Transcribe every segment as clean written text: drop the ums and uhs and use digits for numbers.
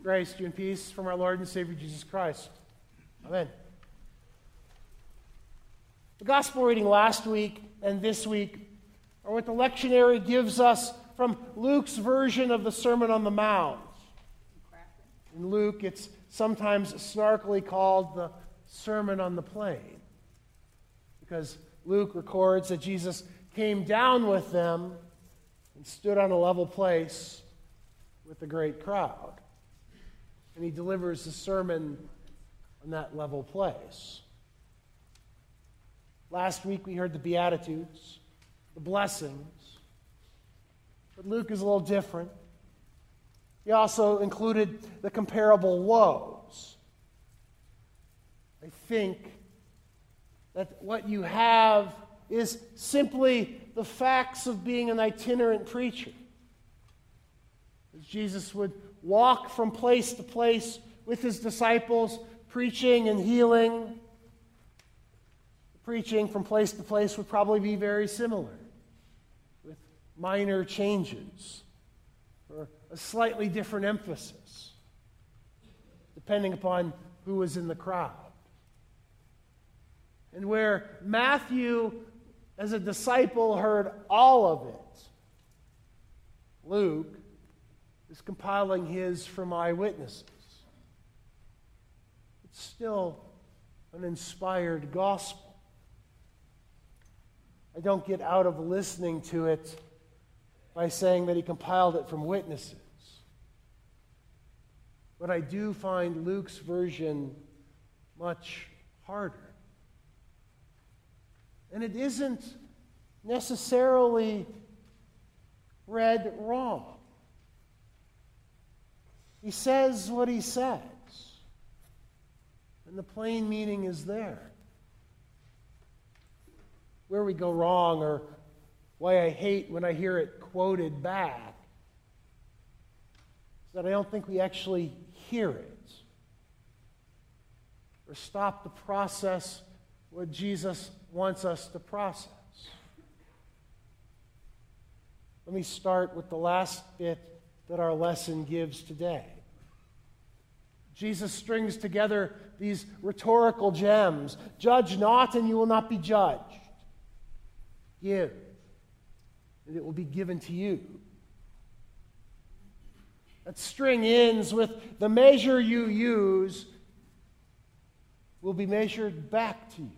Grace to you and peace from our Lord and Savior Jesus Christ. Amen. The gospel reading last week and this week are what the lectionary gives us from Luke's version of the Sermon on the Mount. In Luke, it's sometimes snarkily called the Sermon on the Plain, because Luke records that Jesus came down with them and stood on a level place with the great crowd. And he delivers the sermon on that level place. Last week we heard the Beatitudes, the blessings. But Luke is a little different. He also included the comparable woes. I think that what you have is simply the facts of being an itinerant preacher. As Jesus would walk from place to place with his disciples, preaching and healing. Preaching from place to place would probably be very similar, with minor changes or a slightly different emphasis, depending upon who was in the crowd. And where Matthew, as a disciple, heard all of it, Luke is compiling his from eyewitnesses. It's still an inspired gospel. I don't get out of listening to it by saying that he compiled it from witnesses. But I do find Luke's version much harder. And it isn't necessarily read wrong. He says what he says, and the plain meaning is there. Where we go wrong, or why I hate when I hear it quoted back, is that I don't think we actually hear it or stop to process what Jesus wants us to process. Let me start with the last bit that our lesson gives today. Jesus strings together these rhetorical gems. Judge not, and you will not be judged. Give, and it will be given to you. That string ends with the measure you use will be measured back to you.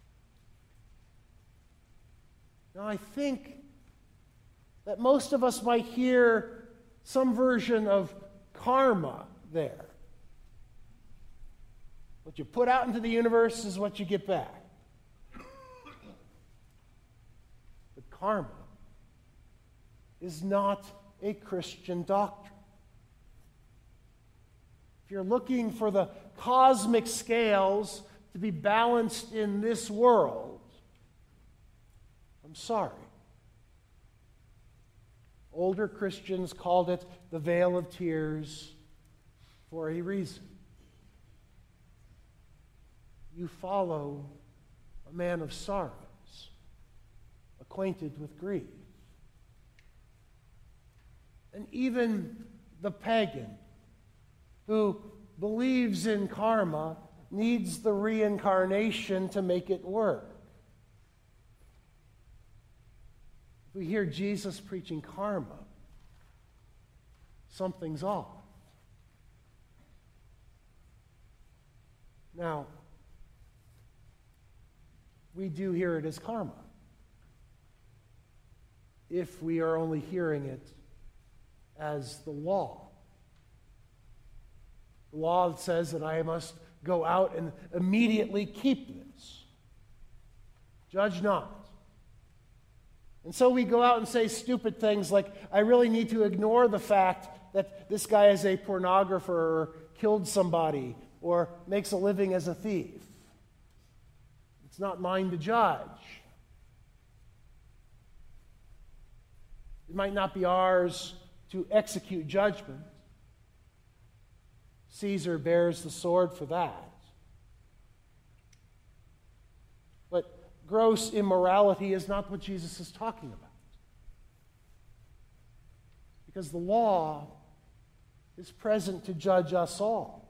Now, I think that most of us might hear some version of karma there. What you put out into the universe is what you get back. But karma is not a Christian doctrine. If you're looking for the cosmic scales to be balanced in this world, I'm sorry. Older Christians called it the veil of tears for a reason. You follow a man of sorrows, acquainted with grief. And even the pagan who believes in karma needs the reincarnation to make it work. If we hear Jesus preaching karma, something's off. Now, we do hear it as karma, if we are only hearing it as the law. The law says that I must go out and immediately keep this. Judge not. And so we go out and say stupid things like, I really need to ignore the fact that this guy is a pornographer or killed somebody or makes a living as a thief. It's not mine to judge. It might not be ours to execute judgment. Caesar bears the sword for that. But gross immorality is not what Jesus is talking about. Because the law is present to judge us all.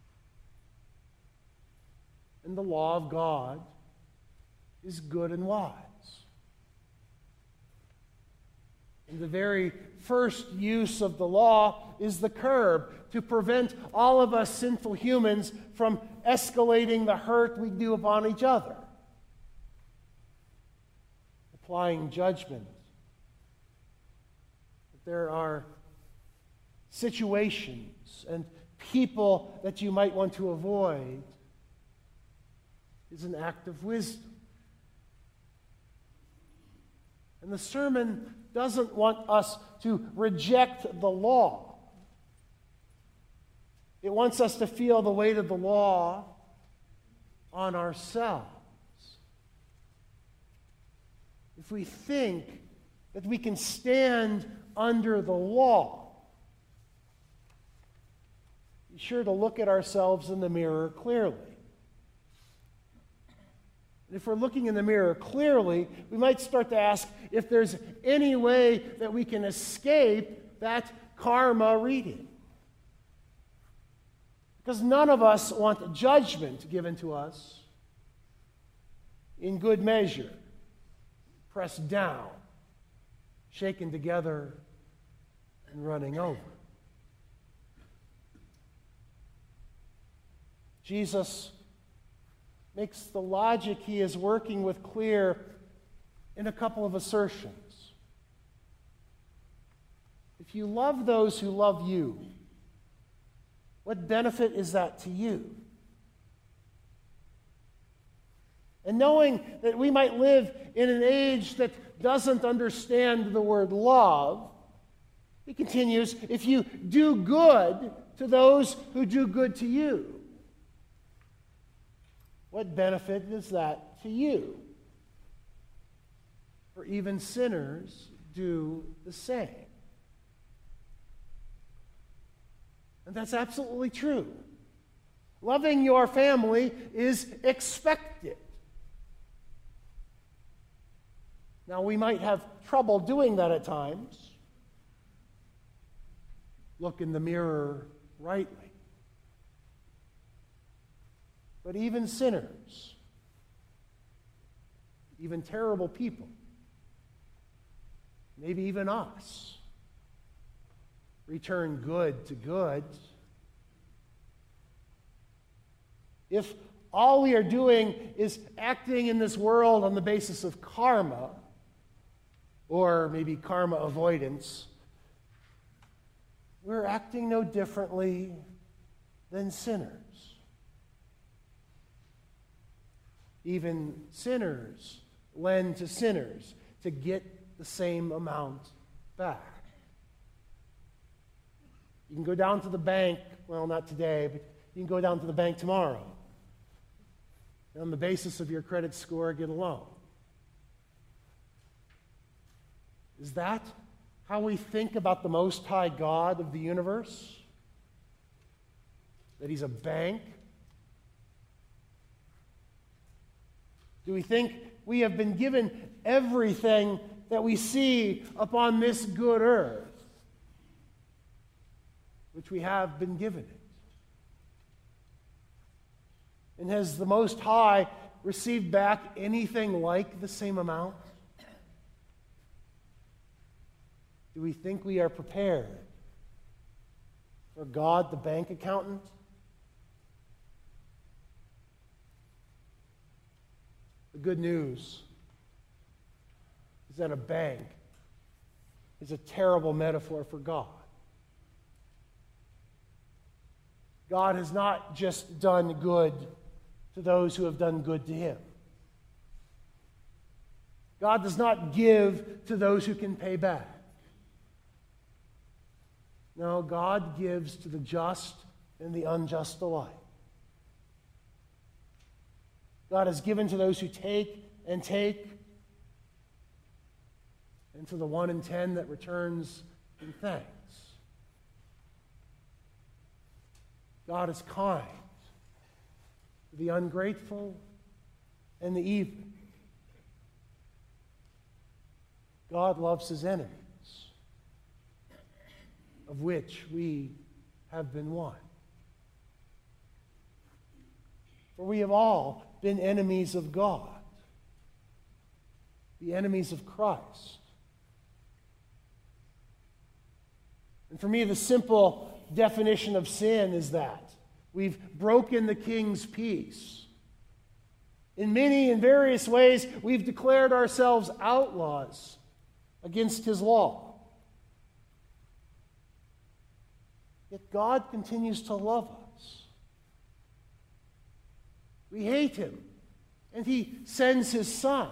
And the law of God is good and wise. And the very first use of the law is the curb, to prevent all of us sinful humans from escalating the hurt we do upon each other. Applying judgment. There are situations and people that you might want to avoid is an act of wisdom. And the sermon doesn't want us to reject the law. It wants us to feel the weight of the law on ourselves. If we think that we can stand under the law, be sure to look at ourselves in the mirror clearly. And if we're looking in the mirror clearly, we might start to ask if there's any way that we can escape that karma reading. Because none of us want judgment given to us in good measure, pressed down, shaken together, and running over. Jesus makes the logic he is working with clear in a couple of assertions. If you love those who love you, what benefit is that to you? And knowing that we might live in an age that doesn't understand the word love, he continues, if you do good to those who do good to you, what benefit is that to you? For even sinners do the same. And that's absolutely true. Loving your family is expected. Now, we might have trouble doing that at times. Look in the mirror rightly. But even sinners, even terrible people, maybe even us, return good to good. If all we are doing is acting in this world on the basis of karma, or maybe karma avoidance, we're acting no differently than sinners. Even sinners lend to sinners to get the same amount back. You can go down to the bank, well, not today, but you can go down to the bank tomorrow. And on the basis of your credit score, get a loan. Is that how we think about the Most High God of the universe? That he's a bank? Do we think we have been given everything that we see upon this good earth, which we have been given it? And has the Most High received back anything like the same amount? Do we think we are prepared for God, the bank accountant? The good news is that a bank is a terrible metaphor for God. God has not just done good to those who have done good to him. God does not give to those who can pay back. No, God gives to the just and the unjust alike. God has given to those who take, and to the 1 in 10 that returns in thanks. God is kind to the ungrateful and the evil. God loves his enemies, of which we have been won. For we have all been enemies of God, the enemies of Christ. And for me, the simple definition of sin is that we've broken the King's peace. In many and various ways, we've declared ourselves outlaws against his law. Yet God continues to love us. We hate him, and he sends his Son.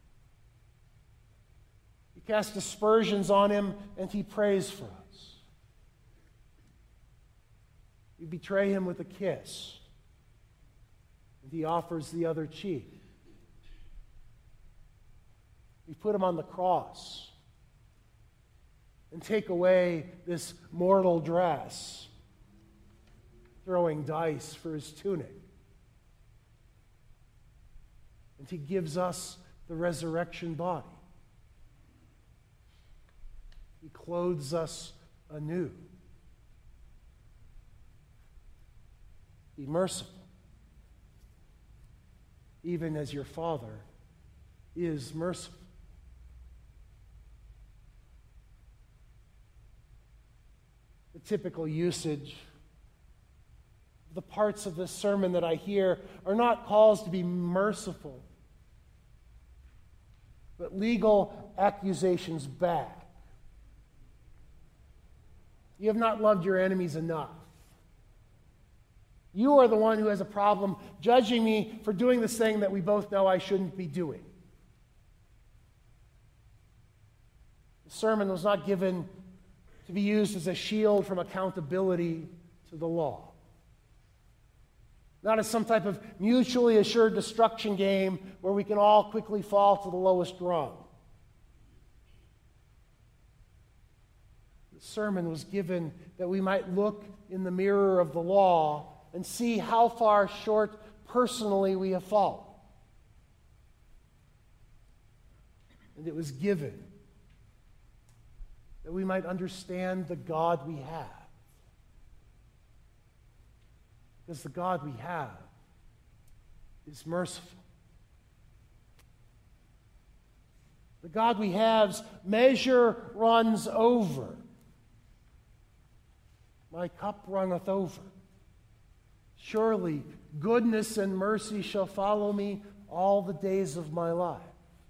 He casts aspersions on him, and he prays for us. We betray him with a kiss, and he offers the other cheek. We put him on the cross and take away this mortal dress, throwing dice for his tunic. And he gives us the resurrection body. He clothes us anew. Be merciful, even as your Father is merciful. The typical usage of the parts of this sermon that I hear are not calls to be merciful, but legal accusations back. You have not loved your enemies enough. You are the one who has a problem judging me for doing this thing that we both know I shouldn't be doing. The sermon was not given to be used as a shield from accountability to the law. Not as some type of mutually assured destruction game where we can all quickly fall to the lowest rung. The sermon was given that we might look in the mirror of the law and see how far short personally we have fallen. And it was given that we might understand the God we have. Because the God we have is merciful. The God we have's measure runs over. My cup runneth over. Surely goodness and mercy shall follow me all the days of my life.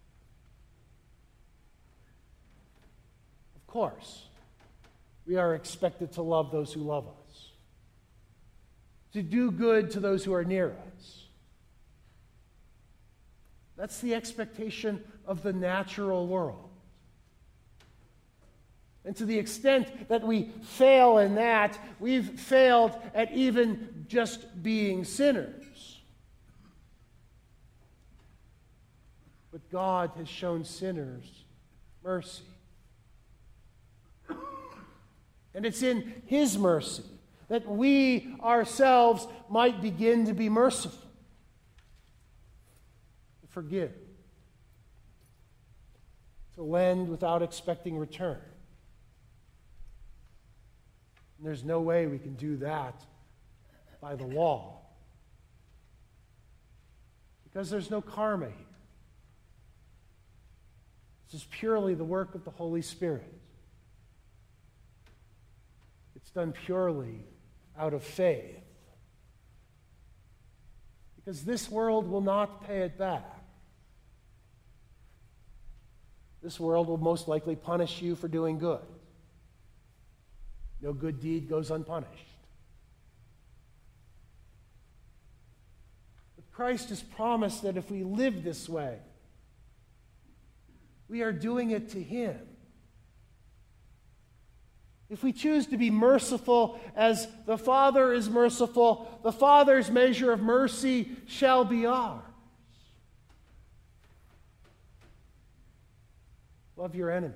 Of course, we are expected to love those who love us, to do good to those who are near us. That's the expectation of the natural world. And to the extent that we fail in that, we've failed at even just being sinners. But God has shown sinners mercy. And it's in his mercy that we ourselves might begin to be merciful, to forgive, to lend without expecting return. And there's no way we can do that by the law, because there's no karma here. This is purely the work of the Holy Spirit. It's done purely out of faith, because this world will not pay it back. This world will most likely punish you for doing good. No good deed goes unpunished. But Christ has promised that if we live this way, we are doing it to him. If we choose to be merciful as the Father is merciful, the Father's measure of mercy shall be ours. Love your enemies.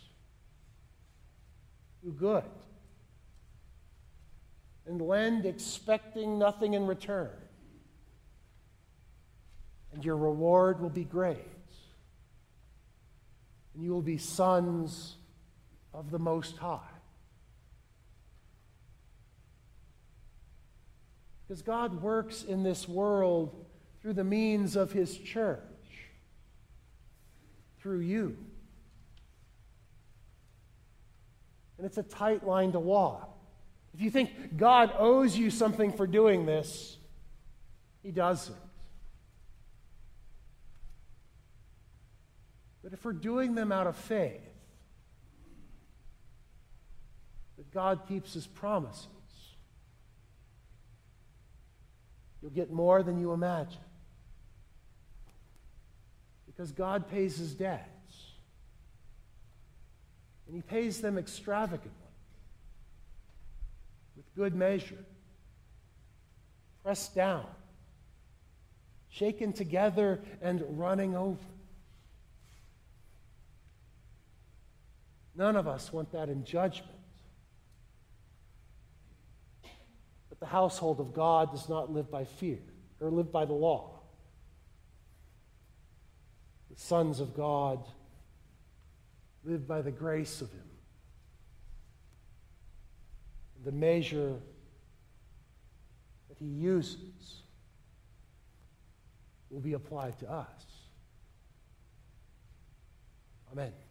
Do good. And lend expecting nothing in return. And your reward will be great. And you will be sons of the Most High. Because God works in this world through the means of His church, through you. And it's a tight line to walk. If you think God owes you something for doing this, He doesn't. But if we're doing them out of faith, that God keeps His promises, you'll get more than you imagine. Because God pays His debts. And He pays them extravagantly, with good measure, pressed down, shaken together, and running over. None of us want that in judgment. But the household of God does not live by fear, or live by the law. The sons of God live by the grace of Him. The measure that He uses will be applied to us. Amen.